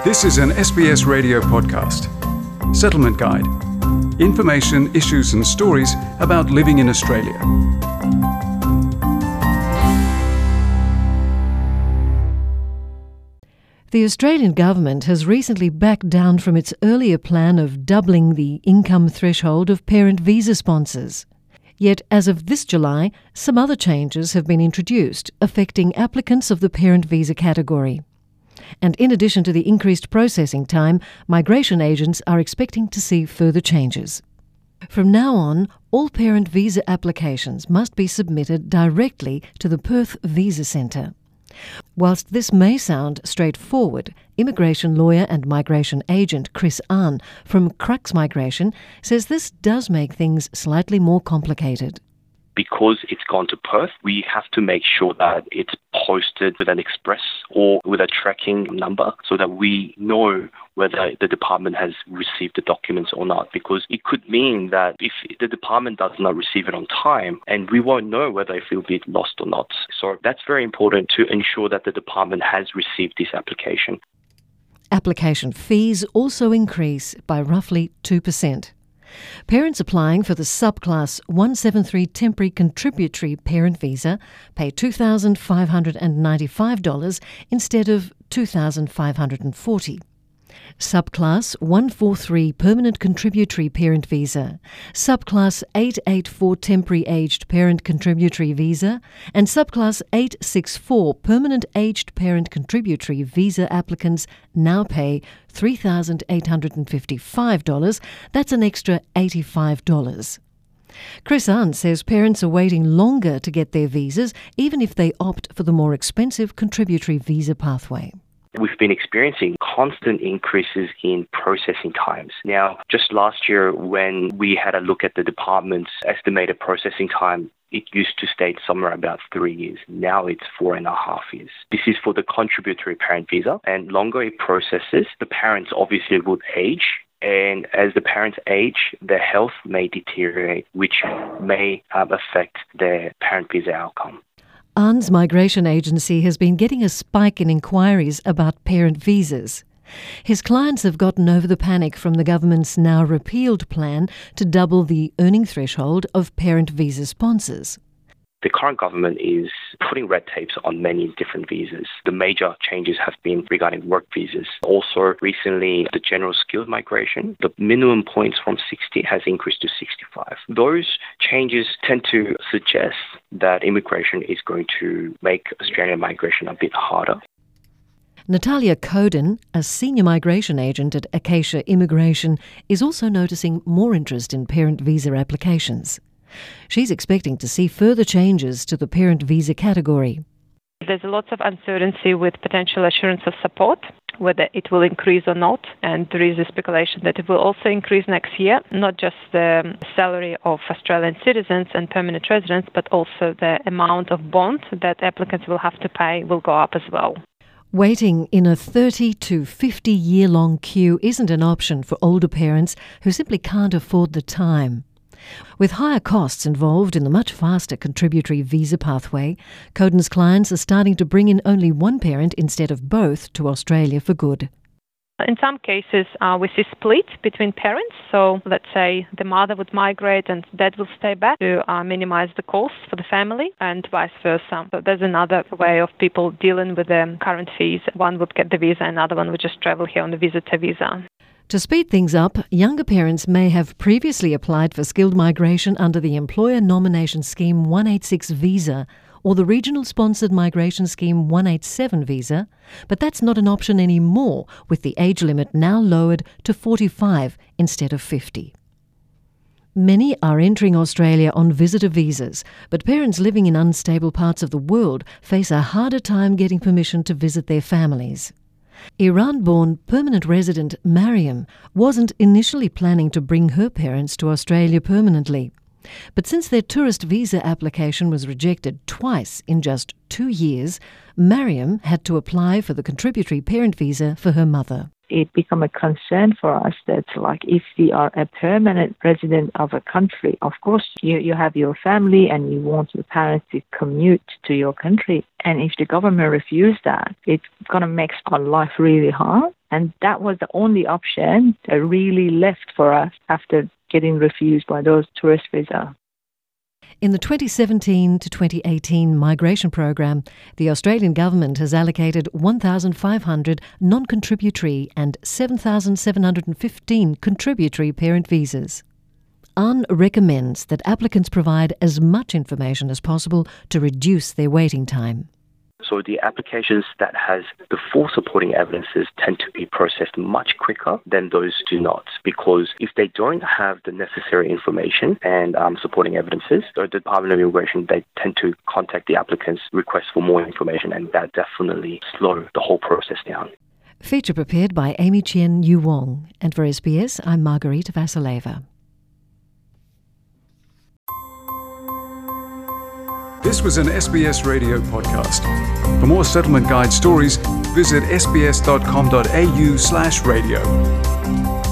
This is an SBS radio podcast. Settlement Guide. Information, issues and stories about living in Australia. The Australian government has recently backed down from its earlier plan of doubling the income threshold of parent visa sponsors. Yet, as of this July, some other changes have been introduced affecting applicants of the parent visa category. And in addition to the increased processing time, migration agents are expecting to see further changes. From now on, all parent visa applications must be submitted directly to the Perth Visa Centre. Whilst this may sound straightforward, immigration lawyer and migration agent Chris Ahn from Crux Migration says this does make things slightly more complicated. Because it's gone to Perth, we have to make sure that it's posted with an express or with a tracking number so that we know whether the department has received the documents or not. Because it could mean that if the department does not receive it on time, and we won't know whether it will be lost or not. So that's very important to ensure that the department has received this application. Application fees also increase by roughly 2%. Parents applying for the subclass 173 temporary contributory parent visa pay $2,595 instead of $2,540. Subclass 143 permanent contributory parent visa, subclass 884 temporary aged parent contributory visa, and subclass 864 permanent aged parent contributory visa applicants now pay $3,855. That's an extra $85. Chris Ahn says parents are waiting longer to get their visas, even if they opt for the more expensive contributory visa pathway. We've been experiencing constant increases in processing times. Now, just last year when we had a look at the department's estimated processing time, it used to state somewhere about 3 years. Now it's 4.5 years. This is for the contributory parent visa, and longer it processes, the parents obviously would age. And as the parents age, their health may deteriorate, which may affect their parent visa outcome. Ahn's migration agency has been getting a spike in inquiries about parent visas. His clients have gotten over the panic from the government's now repealed plan to double the earning threshold of parent visa sponsors. The current government is putting red tapes on many different visas. The major changes have been regarding work visas. Also, recently, the general skilled migration, the minimum points from 60 has increased to 65. Those changes tend to suggest that immigration is going to make Australian migration a bit harder. Natalia Coden, a senior migration agent at Acacia Immigration, is also noticing more interest in parent visa applications. She's expecting to see further changes to the parent visa category. There's lots of uncertainty with potential assurance of support, whether it will increase or not, and there is a speculation that it will also increase next year, not just the salary of Australian citizens and permanent residents, but also the amount of bond that applicants will have to pay will go up as well. Waiting in a 30 to 50 year long queue isn't an option for older parents who simply can't afford the time. With higher costs involved in the much faster contributory visa pathway, Coden's clients are starting to bring in only one parent instead of both to Australia for good. In some cases, we see split between parents. So let's say the mother would migrate and dad will stay back to minimize the costs for the family and vice versa. So there's another way of people dealing with the current fees. One would get the visa, another one would just travel here on the visitor visa. To speed things up, younger parents may have previously applied for skilled migration under the Employer Nomination Scheme 186 visa or the Regional Sponsored Migration Scheme 187 visa, but that's not an option anymore, with the age limit now lowered to 45 instead of 50. Many are entering Australia on visitor visas, but parents living in unstable parts of the world face a harder time getting permission to visit their families. Iran-born permanent resident Mariam wasn't initially planning to bring her parents to Australia permanently. But since their tourist visa application was rejected twice in just 2 years, Mariam had to apply for the contributory parent visa for her mother. it become a concern for us that, like, if we are a permanent resident of a country, of course you have your family and you want your parents to commute to your country. And if the government refuses that, it's going to make our life really hard. And that was the only option that really left for us after getting refused by those tourist visas. In the 2017 to 2018 migration program, the Australian government has allocated 1,500 non-contributory and 7,715 contributory parent visas. Anne recommends that applicants provide as much information as possible to reduce their waiting time. So the applications that has the full supporting evidences tend to be processed much quicker than those do not, because if they don't have the necessary information and supporting evidences, the Department of Immigration, they tend to contact the applicants, request for more information, and that definitely slows the whole process down. Feature prepared by Amy Chien Yu Wong, and for SBS, I'm Margarita Vasileva. This was an SBS radio podcast. For more Settlement Guide stories, visit sbs.com.au/radio.